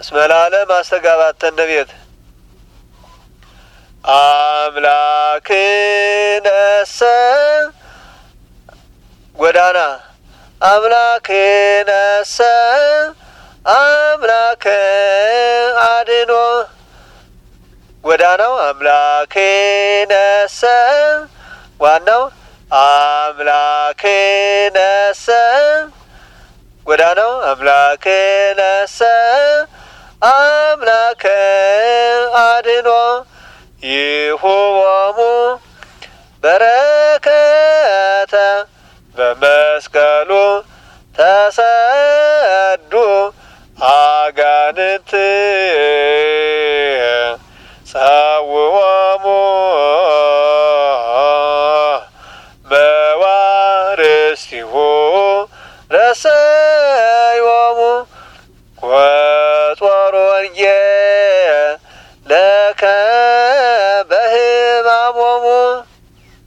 እስመ ለዓለም አስተጋባተነ ቤት አምላክነሰ ጎዳና አምላክነሰ አምላከ አድኖ ጎዳናው አምላክነሰ ዋናው አምላክነሰ ጎዳናው አምላክነሰ አምላከ አድኖ ይሁቦሙ በረከተ በመስቀሉ ተሰዱ አጋንንት ጸውዖሙ በዋርስቲሁ ረሰዮሙ ወጦር ወንጌለከ